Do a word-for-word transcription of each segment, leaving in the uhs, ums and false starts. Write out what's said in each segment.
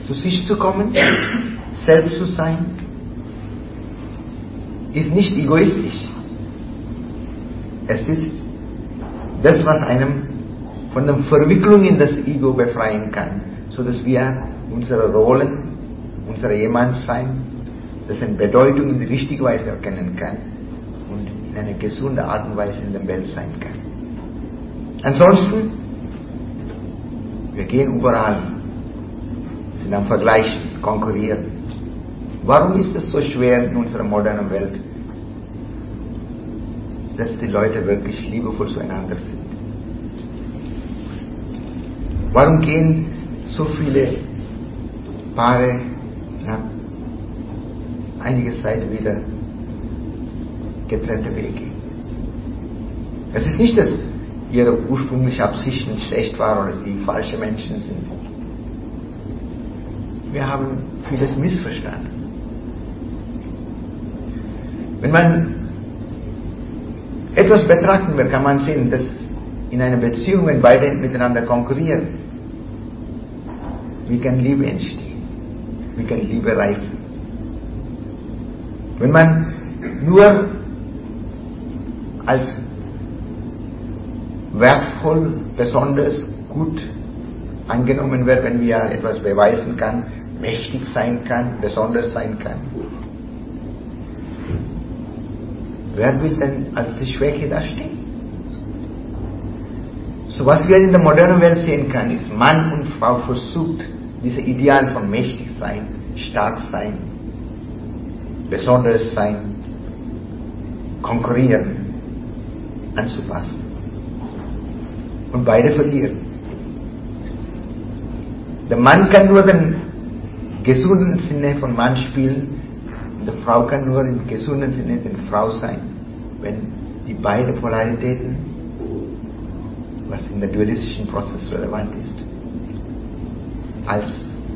zu sich zu kommen, selbst zu sein, ist nicht egoistisch. Es ist das, was einem von der Verwicklung in das Ego befreien kann, so dass wir unsere Rollen, unser Jemandsein, dessen Bedeutung in die richtige Weise erkennen kann und in eine gesunde Art und Weise in der Welt sein kann. Ansonsten, wir gehen überall, sind am Vergleichen, konkurrieren. Warum ist es so schwer in unserer modernen Welt, dass die Leute wirklich liebevoll zueinander sind? Warum gehen so viele Paare nach einiger Zeit wieder getrennte Wege? Es ist nicht, dass ihre ursprüngliche Absichten schlecht waren oder sie falsche Menschen sind. Wir haben vieles missverstanden. Wenn man etwas betrachten will, kann man sehen, dass in einer Beziehung, wenn beide miteinander konkurrieren, wie kann Liebe entstehen? Wie kann Liebe reifen? Wenn man nur als wertvoll, besonders gut angenommen wird, wenn wir etwas beweisen kann, mächtig sein kann, besonders sein kann. Wer will denn als die Schwäche da stehen? So was wir in der modernen Welt sehen kann, ist, Mann und Frau versucht, diese Ideale von mächtig sein, stark sein, besonders sein, konkurrieren, anzupassen. Und beide verlieren. Der Mann kann nur den gesunden Sinne von Mann spielen, und die Frau kann nur im gesunden Sinne den Frau sein, wenn die beiden Polaritäten, was in der dualistischen Prozess relevant ist, als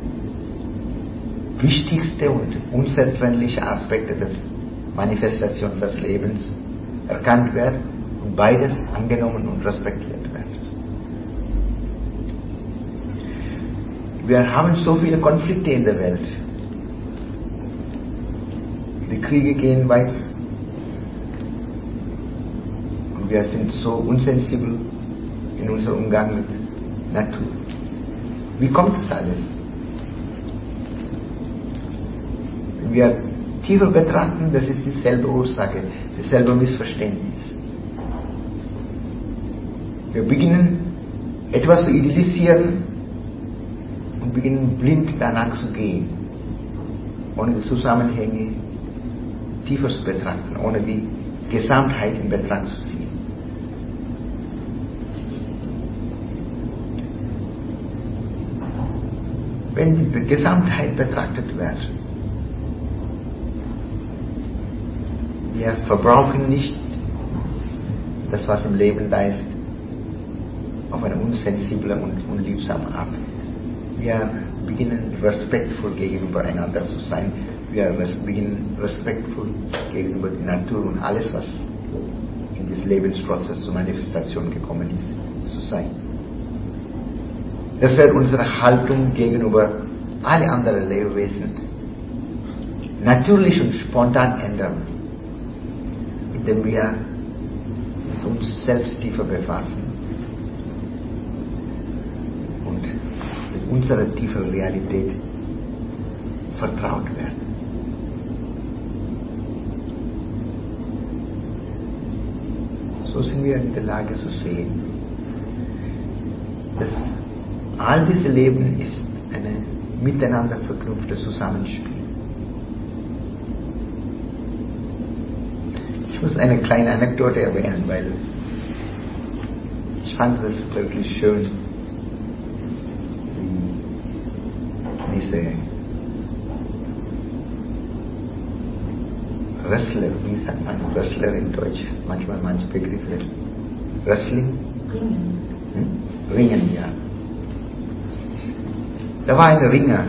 wichtigste und unzertrennliche Aspekte des Manifestations des Lebens erkannt werden und beides angenommen und respektiert wird. Wir haben so viele Konflikte in der Welt. Die Kriege gehen weiter. Und wir sind so unsensibel in unserem Umgang mit Natur. Wie kommt das alles? Wenn wir tiefer betrachten, das ist dieselbe Ursache, dasselbe Missverständnis. Wir beginnen etwas zu idealisieren und beginnen blind danach zu gehen, ohne die Zusammenhänge tiefer zu betrachten, ohne die Gesamtheit in Betracht zu ziehen. Wenn die Gesamtheit betrachtet wird, wir verbrauchen nicht das, was im Leben da ist, auf eine unsensible und unliebsame Art. Wir beginnen respektvoll gegenüber einander zu sein. Wir beginnen respektvoll gegenüber der Natur und alles, was in diesem Lebensprozess zur Manifestation gekommen ist, zu sein. Das wird unsere Haltung gegenüber allen anderen Lebewesen natürlich und spontan ändern, indem wir mit uns selbst tiefer befassen und mit unserer tiefen Realität vertraut werden. So sind wir in der Lage zu sehen, dass all dieses Leben ist ein miteinander verknüpftes Zusammenspiel. Ich muss eine kleine Anekdote erwähnen, weil ich fand das wirklich schön, diese Wrestler, wie sagt man Wrestler in Deutsch? Manchmal manche Begriffe. Wrestling? Ringen. Hm? Ringen, ja. Da war ein Ringer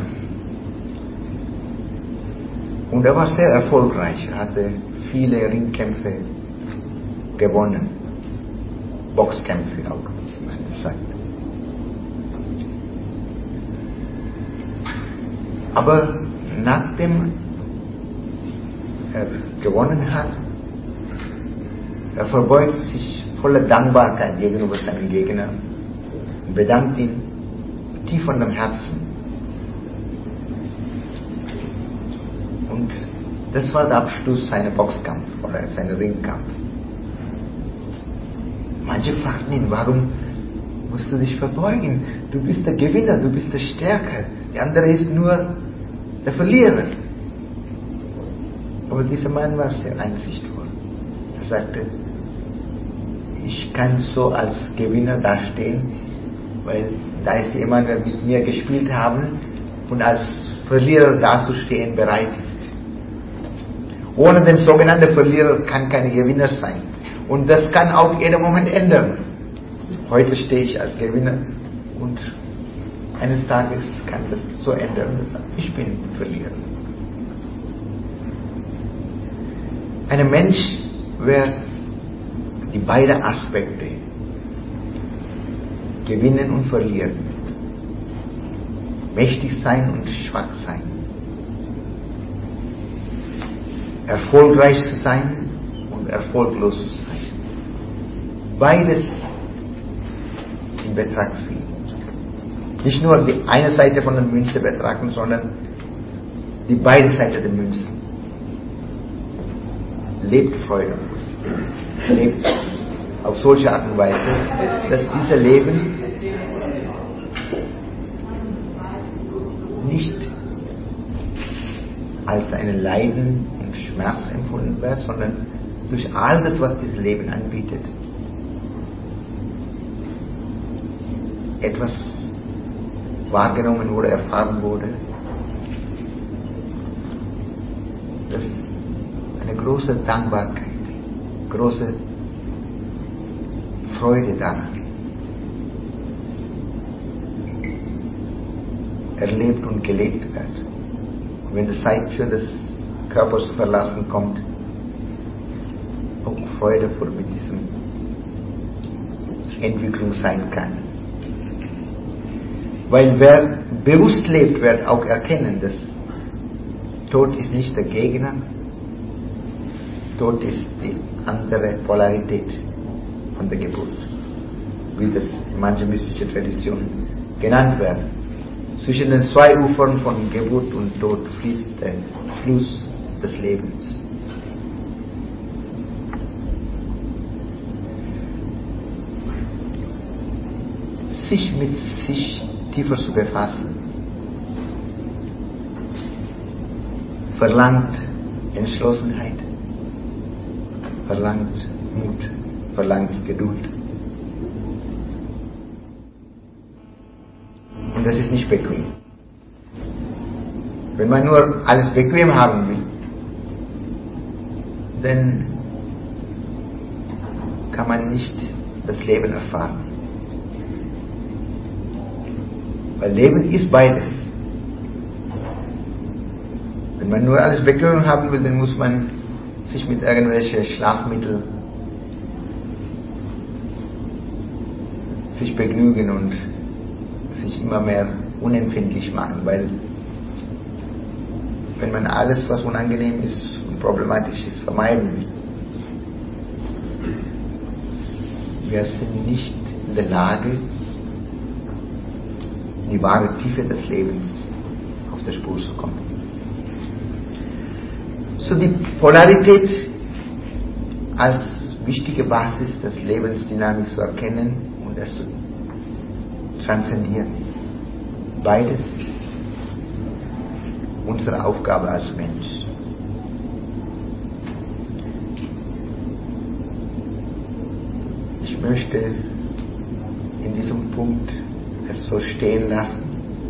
und er war sehr erfolgreich. Er hatte viele Ringkämpfe gewonnen. Boxkämpfe auch, wie man das sagt. Aber nachdem er gewonnen hat, er verbeugt sich voller Dankbarkeit gegenüber seinem Gegner und bedankt ihn tief von dem Herzen. Und das war der Abschluss seiner Boxkampf oder seiner Ringkampf. Manche fragten ihn, warum musst du dich verbeugen? Du bist der Gewinner, du bist der Stärker. Der andere ist nur der Verlierer. Aber dieser Mann war sehr einsichtvoll. Er sagte, ich kann so als Gewinner dastehen, weil da ist jemand, der mit mir gespielt haben und als Verlierer dazustehen bereit ist. Ohne den sogenannten Verlierer kann kein Gewinner sein. Und das kann auch jeden Moment ändern. Heute stehe ich als Gewinner und eines Tages kann das so ändern, dass ich bin Verlierer. Ein Mensch, wer die beiden Aspekte gewinnen und verlieren, mächtig sein und schwach sein, erfolgreich zu sein und erfolglos zu sein, beides in Betracht ziehen. Nicht nur die eine Seite von der Münze betrachten, sondern die beide Seiten der Münze. Lebt Freude. Lebt auf solche Art und Weise, dass dieser Leben nicht als ein Leiden und Schmerz empfunden wird, sondern durch all das, was dieses Leben anbietet, etwas wahrgenommen oder erfahren wurde, das eine große Dankbarkeit, große Freude daran erlebt und gelebt wird. Und wenn die Zeit für das Körper zu verlassen kommt, auch Freude vor mit diesem Entwicklung sein kann. Weil wer bewusst lebt, wird auch erkennen, dass Tod ist nicht der Gegner, Tod ist die andere Polarität von der Geburt, wie das in manchen mystischen Traditionen genannt wird. Zwischen den zwei Ufern von Geburt und Tod fließt der Fluss des Lebens. Sich mit sich tiefer zu befassen, verlangt Entschlossenheit, verlangt Mut, verlangt Geduld. Und das ist nicht bequem. Wenn man nur alles bequem haben will, dann kann man nicht das Leben erfahren. Weil Leben ist beides. Wenn man nur alles bequem haben will, dann muss man sich mit irgendwelchen Schlafmitteln sich begnügen und sich immer mehr unempfindlich machen, weil wenn man alles, was unangenehm ist und problematisch ist, vermeiden will, wir sind nicht in der Lage, die wahre Tiefe des Lebens auf der Spur zu kommen. So die Polarität als wichtige Basis des Lebensdynamik zu erkennen und es zu transzendieren. Beides ist unsere Aufgabe als Mensch. Ich möchte in diesem Punkt es so stehen lassen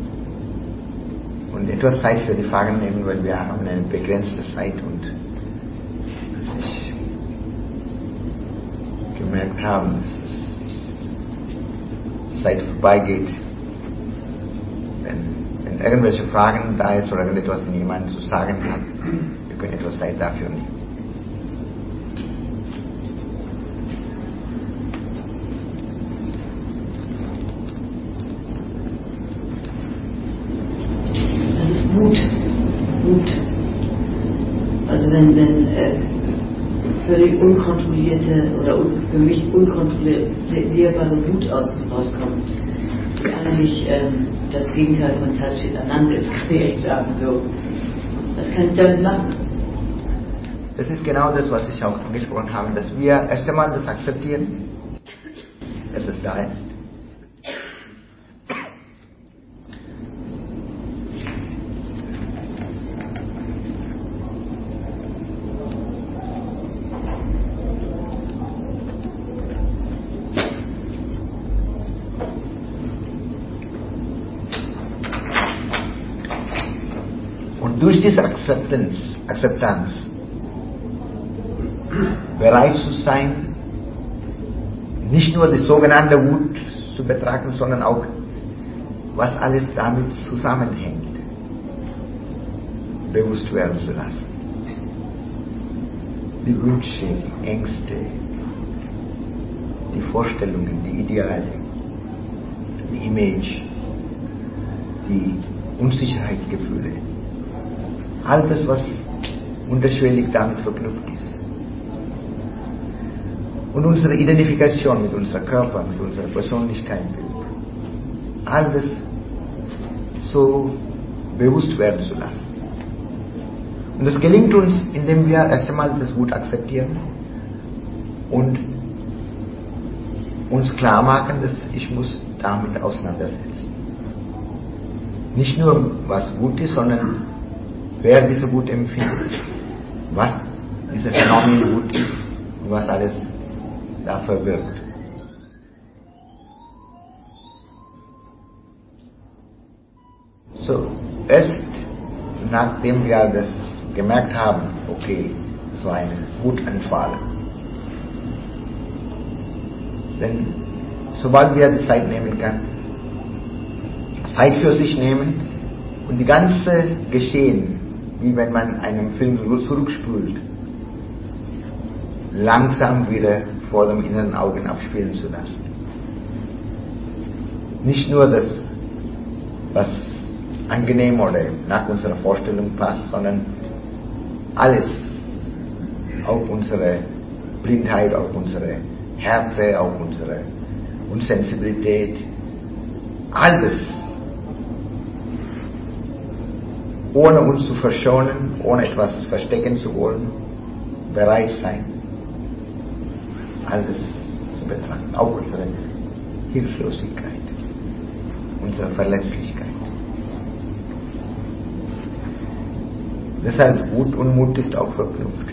und etwas Zeit für die Fragen nehmen, weil wir haben eine begrenzte Zeit und dass ich gemerkt habe, dass die Zeit vorbeigeht. Wenn, wenn irgendwelche Fragen da ist oder irgendetwas jemand zu sagen hat, wir können etwas Zeit dafür nehmen. Wut. Wut. Also wenn, wenn äh, völlig unkontrollierte oder un, für mich unkontrollierbare Wut aus dem rauskommt, die eigentlich ähm, das Gegenteil von Satchitananda ist, kann ich echt sagen. So. Was kann ich damit machen? Das ist genau das, was ich auch angesprochen habe, dass wir erst einmal das akzeptieren, dass es da ist. Und durch diese Akzeptanz, Akzeptanz bereit zu sein, nicht nur die sogenannte Wut zu betrachten, sondern auch, was alles damit zusammenhängt, bewusst werden zu lassen. Die Wünsche, die Ängste, die Vorstellungen, die Ideale, die Image, die Unsicherheitsgefühle, all das, was unterschwellig damit verknüpft ist. Und unsere Identifikation mit unserem Körper, mit unserer Persönlichkeit, all das so bewusst werden zu lassen. Und das gelingt uns, indem wir erst einmal das Wut akzeptieren und uns klar machen, dass ich muss damit auseinandersetzen. Nicht nur, was Wut ist, sondern wer diese Wut empfindet, was diese Phänomen Wut ist und was alles da verbirgt. So, erst nachdem wir das gemerkt haben, okay, so ein Wutanfall, denn sobald wir die Zeit nehmen können, Zeit für sich nehmen und die ganze Geschehen, wie wenn man einen Film zurückspult, langsam wieder vor den inneren Augen abspielen zu lassen. Nicht nur das, was angenehm oder nach unserer Vorstellung passt, sondern alles, auch unsere Blindheit, auch unsere Härte, auch unsere Unsensibilität, alles, ohne uns zu verschonen, ohne etwas verstecken zu wollen, bereit sein, alles zu betrachten, auch unsere Hilflosigkeit, unsere Verletzlichkeit. Deshalb Wut und Mut ist auch verknüpft.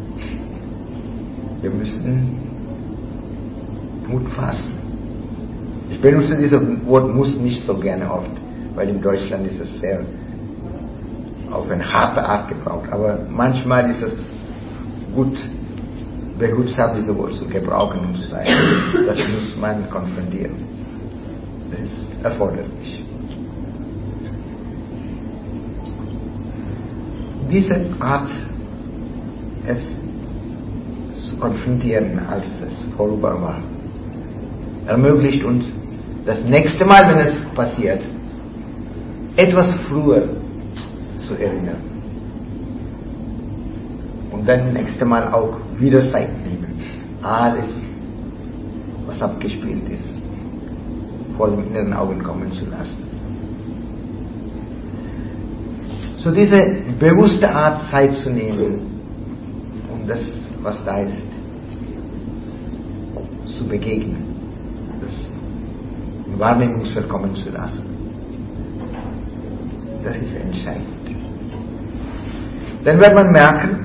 Wir müssen Mut fassen. Ich benutze dieses Wort muss nicht so gerne oft, weil in Deutschland ist es sehr auf eine harte Art gebraucht. Aber manchmal ist es gut, behutsam diese Wort zu gebrauchen und zu sagen, das muss man konfrontieren. Das ist erforderlich. Diese Art, es zu konfrontieren, als es vorüber war, ermöglicht uns, das nächste Mal, wenn es passiert, etwas früher zu erinnern. Und dann das nächste Mal auch wieder Zeit nehmen. Alles, was abgespielt ist, vor den inneren Augen kommen zu lassen. So diese bewusste Art, Zeit zu nehmen, um das, was da ist, zu begegnen, das Wahrnehmungsfeld kommen zu lassen. Das ist entscheidend. Dann wird man merken,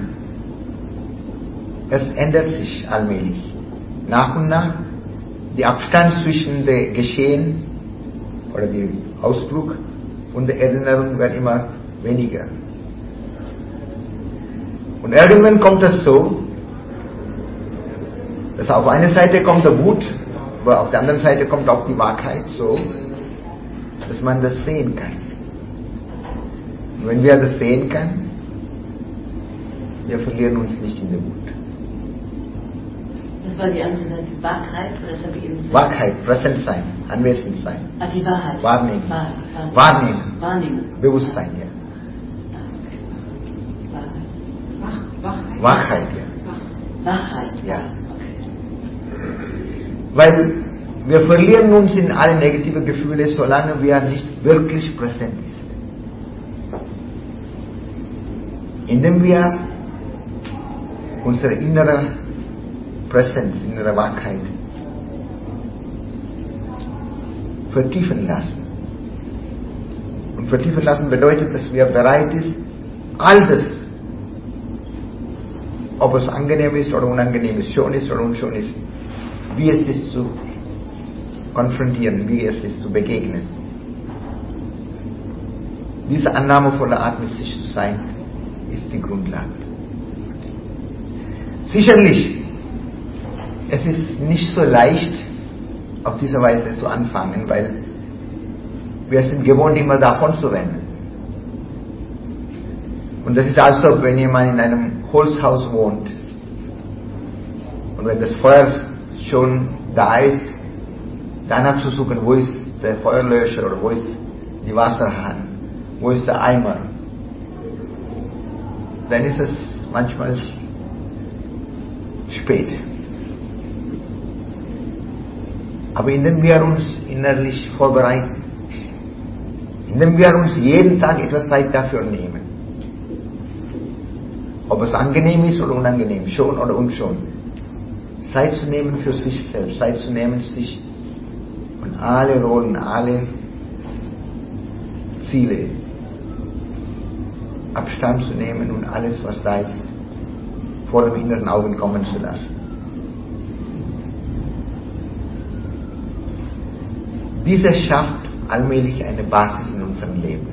es ändert sich allmählich. Nach und nach, der Abstand zwischen dem Geschehen oder dem Ausdruck und der Erinnerung wird immer weniger. Und irgendwann kommt es so, dass auf einer Seite kommt der Wut, aber auf der anderen Seite kommt auch die Wahrheit so, dass man das sehen kann. Und wenn wir das sehen können, wir verlieren uns nicht in der Wut. Das war die andere Seite, Wahrheit, oder das habe ich eben Wahrheit, präsent sein, anwesend sein. Ah, die Wahrheit. Wahrnehmen. Wahrheit, Wahrheit. Wahrnehmen. Wahrnehmen. Bewusstsein, ja. Wachheit? Wachheit, ja. Wachheit, ja. Weil wir verlieren uns in alle negativen Gefühle, solange wir nicht wirklich präsent sind. Indem wir unsere innere Präsenz, innere Wachheit vertiefen lassen. Und vertiefen lassen bedeutet, dass wir bereit sind, all das, ob es angenehm ist oder unangenehm ist, schön ist oder unschön ist, wie es ist zu konfrontieren, wie es ist zu begegnen. Diese annahmevolle Art, mit sich zu sein, ist die Grundlage. Sicherlich, es ist nicht so leicht, auf diese Weise zu anfangen, weil wir sind gewohnt, immer davon zu rennen. Und das ist, als ob wenn jemand in einem Holzhaus wohnt und wenn das Feuer schon da ist, danach zu suchen, wo ist der Feuerlöscher oder wo ist die Wasserhahn, wo ist der Eimer, dann ist es manchmal spät. Aber indem wir uns innerlich vorbereiten, indem wir uns jeden Tag etwas Zeit dafür nehmen, ob es angenehm ist oder unangenehm, schon oder unschön, Zeit zu nehmen für sich selbst, Zeit zu nehmen, sich von alle Rollen, alle Ziele Abstand zu nehmen und alles, was da ist, vor dem inneren Augen kommen zu lassen. Dieses schafft allmählich eine Basis in unserem Leben.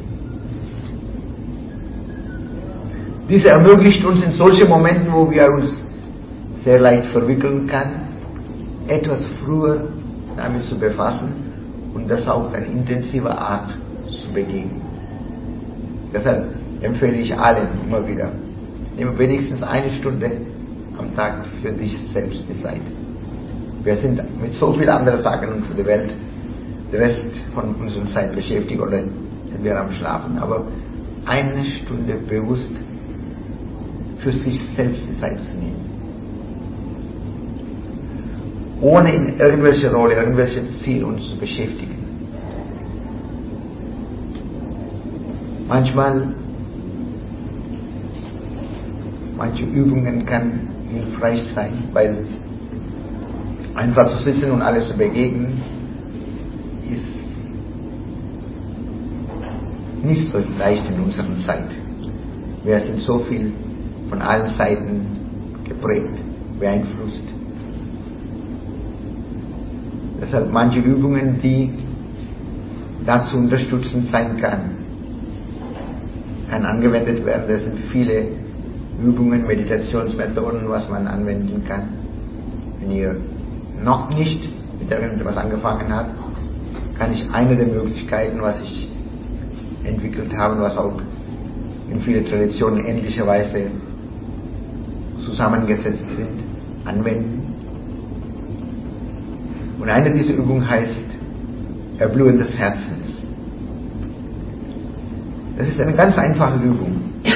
Diese ermöglicht uns in solchen Momenten, wo wir uns sehr leicht verwickeln können, etwas früher damit zu befassen und das auf eine intensive Art zu begegnen. Deshalb empfehle ich allen immer wieder, nehme wenigstens eine Stunde am Tag für dich selbst die Zeit. Wir sind mit so vielen anderen Sachen und für die Welt, der Rest von unserer Zeit beschäftigt oder sind wir am Schlafen. Aber eine Stunde bewusst für sich selbst die Zeit zu nehmen. Ohne in irgendwelche Rolle, irgendwelche Ziel uns zu beschäftigen. Manchmal, manche Übungen kann hilfreich sein, weil einfach zu sitzen und alles zu begegnen, ist nicht so leicht in unserer Zeit. Wir sind so viel von allen Seiten geprägt, beeinflusst. Deshalb manche Übungen, die dazu unterstützend sein kann, kann angewendet werden. Das sind viele Übungen, Meditationsmethoden, was man anwenden kann. Wenn ihr noch nicht mit irgendetwas angefangen habt, kann ich eine der Möglichkeiten, was ich entwickelt habe, was auch in vielen Traditionen ähnlicherweise zusammengesetzt sind, anwenden. Und eine dieser Übungen heißt Erblühen des Herzens. Das ist eine ganz einfache Übung,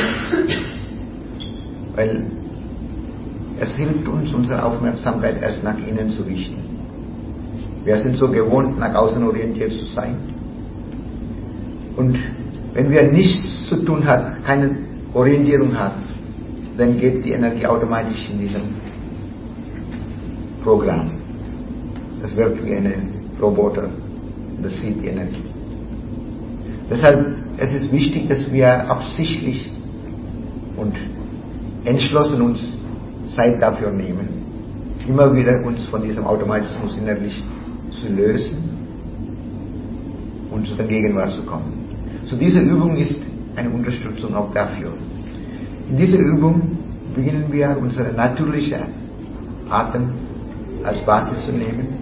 weil es hilft uns, unsere Aufmerksamkeit erst nach innen zu richten. Wir sind so gewohnt, nach außen orientiert zu sein. Und wenn wir nichts zu tun haben, keine Orientierung haben, dann geht die Energie automatisch in diesem Programm. Das wirkt wie ein Roboter. Das sieht die Energie. Deshalb es ist wichtig, dass wir absichtlich und entschlossen uns Zeit dafür nehmen, immer wieder uns von diesem Automatismus innerlich zu lösen und zu der Gegenwart zu kommen. So diese Übung ist eine Unterstützung auch dafür. In dieser Übung beginnen wir unsere natürliche Atem als Basis zu nehmen.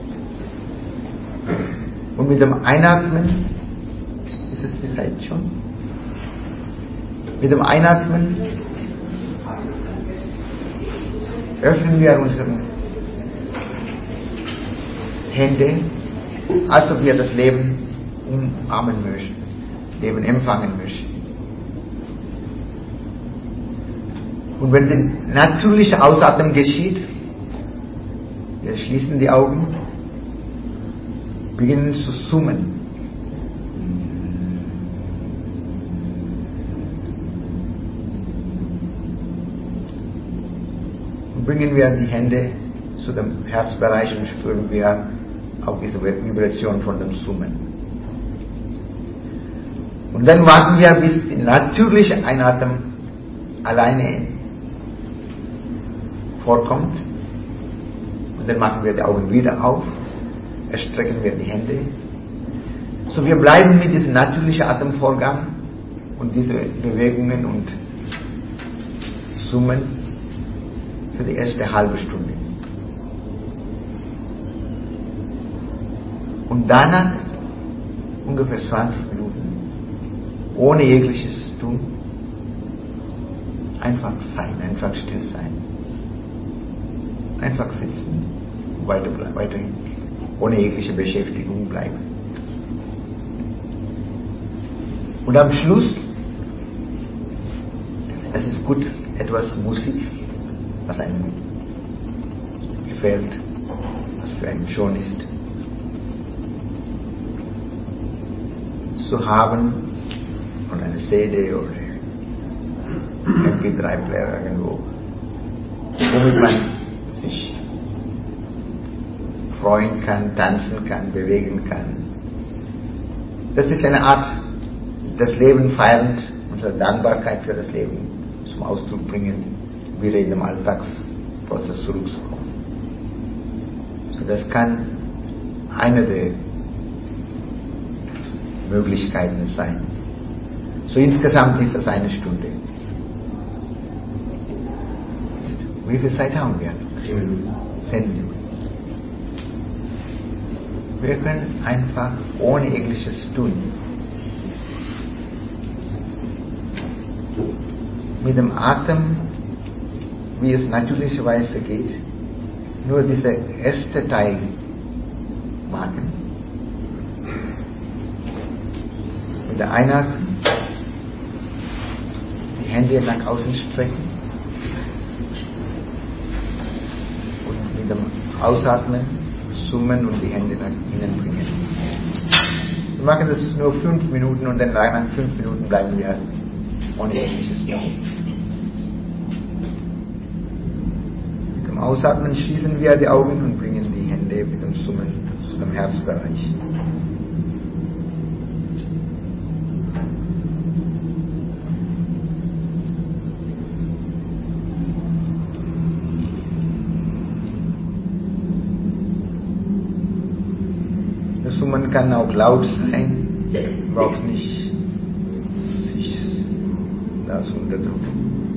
Und mit dem Einatmen, ist es die Zeit schon? Mit dem Einatmen öffnen wir unsere Hände, als ob wir das Leben umarmen möchten, Leben empfangen möchten. Und wenn die natürliche Ausatmung geschieht, wir schließen die Augen, beginnen zu summen. Und bringen wir die Hände zu dem Herzbereich und spüren wir auch diese Vibration von dem Summen. Und dann warten wir, bis die natürliche Einatmung alleine vorkommt. Und dann machen wir die Augen wieder auf, erstrecken wir die Hände. So wir bleiben mit diesem natürlichen Atemvorgang und diese Bewegungen und Summen für die erste halbe Stunde. Und danach ungefähr zwanzig Minuten ohne jegliches Tun, einfach sein, einfach still sein, einfach sitzen, weiter, weiterhin ohne jegliche Beschäftigung bleiben. Und am Schluss, es ist gut, etwas Musik, was einem gefällt, was für einen schön ist, zu haben, von einer C D oder M P drei Player irgendwo, womit man sich freuen kann, tanzen kann, bewegen kann. Das ist eine Art, das Leben feiernd, unsere Dankbarkeit für das Leben zum Ausdruck bringen, wieder in den Alltagsprozess zurückzukommen. So, das kann eine der Möglichkeiten sein. So insgesamt ist das eine Stunde. Wie viel Zeit haben wir? Zehn Minuten. Zehn Minuten. Wir können einfach ohne jegliches Tun mit dem Atem, wie es natürlicherweise geht, nur dieser erste Teil machen. Mit der Einatmung die Hände nach außen strecken und mit dem Ausatmen summen und die Hände nach innen bringen. Wir machen das nur fünf Minuten und dann nach fünf Minuten bleiben wir ohne jegliches Tun. Mit dem Ausatmen schließen wir die Augen und bringen die Hände mit dem Summen zu dem Herzbereich. Man kann auch laut sein, braucht nicht sich das unterdrücken.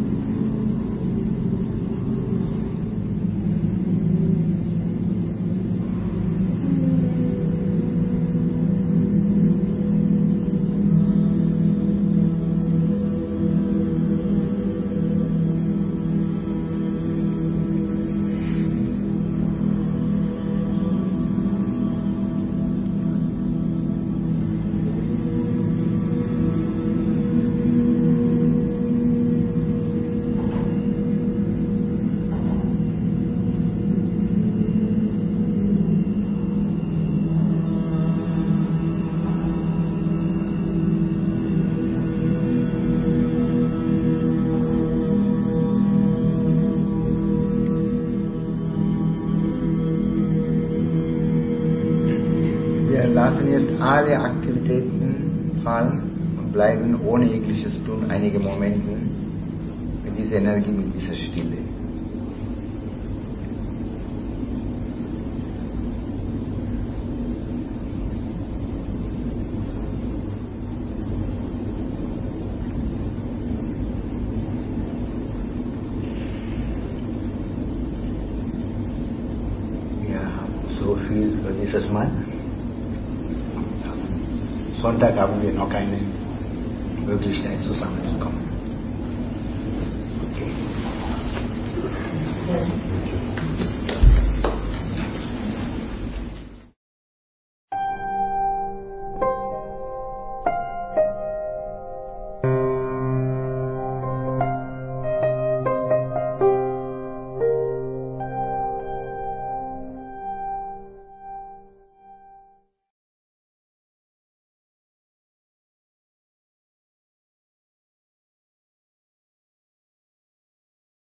Lassen jetzt alle Aktivitäten fallen und bleiben ohne jegliches Tun einige Momente mit dieser Energie, mit dieser Stille. Wir haben so viel für dieses Mal. Sonntag haben wir noch keine Möglichkeit zusammenzukommen. Okay.